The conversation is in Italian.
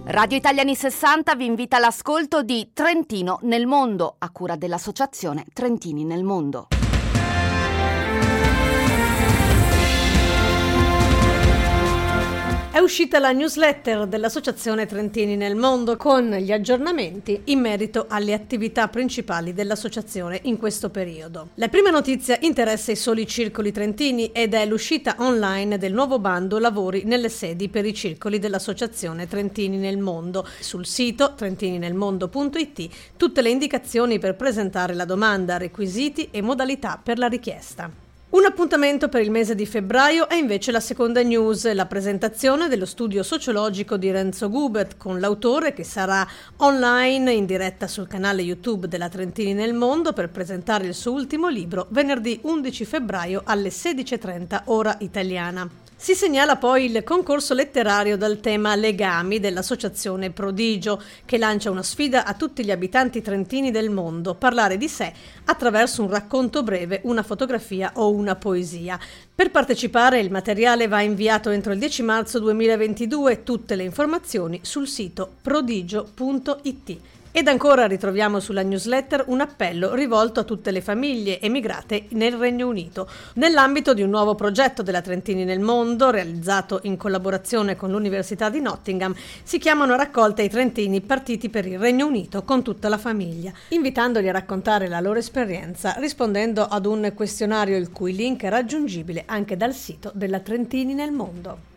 Radio Italiani 60 vi invita all'ascolto di Trentino nel mondo, a cura dell'associazione Trentini nel mondo. È uscita la newsletter dell'Associazione Trentini nel mondo con gli aggiornamenti in merito alle attività principali dell'associazione in questo periodo. La prima notizia interessa i soli circoli trentini ed è l'uscita online del nuovo bando lavori nelle sedi per i circoli dell'Associazione Trentini nel mondo. Sul sito trentinинelmondo.it tutte le indicazioni per presentare la domanda, requisiti e modalità per la richiesta. Un appuntamento per il mese di febbraio è invece la seconda news, la presentazione dello studio sociologico di Renzo Gubert con l'autore che sarà online in diretta sul canale YouTube della Trentini nel mondo per presentare il suo ultimo libro venerdì 11 febbraio alle 16:30 ora italiana. Si segnala poi il concorso letterario dal tema Legami dell'Associazione Prodigio, che lancia una sfida a tutti gli abitanti trentini del mondo, parlare di sé attraverso un racconto breve, una fotografia o una poesia. Per partecipare il materiale va inviato entro il 10 marzo 2022, tutte le informazioni sul sito prodigio.it. Ed ancora ritroviamo sulla newsletter un appello rivolto a tutte le famiglie emigrate nel Regno Unito. Nell'ambito di un nuovo progetto della Trentini nel mondo, realizzato in collaborazione con l'Università di Nottingham, si chiamano a raccolta i trentini partiti per il Regno Unito con tutta la famiglia, invitandoli a raccontare la loro esperienza rispondendo ad un questionario il cui link è raggiungibile anche dal sito della Trentini nel mondo.